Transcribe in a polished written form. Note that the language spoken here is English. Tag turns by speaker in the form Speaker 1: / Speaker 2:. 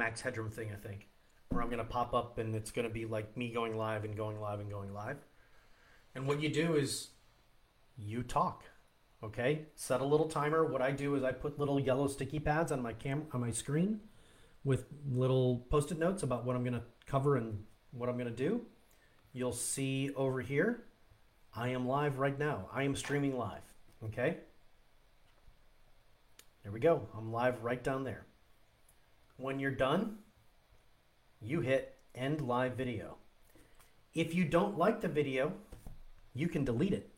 Speaker 1: Max Headroom thing, I think, where I'm going to pop up and it's going to be like me going live and going live and going live. And what you do is you talk. Okay, set a little timer. What I do is I put little yellow sticky pads on my screen with little post-it notes about what I'm going to cover and what I'm going to do. You'll see over here, I am live right now. I am streaming live. Okay, there we go. I'm live right down there. When you're done, you hit end live video. If you don't like the video, you can delete it.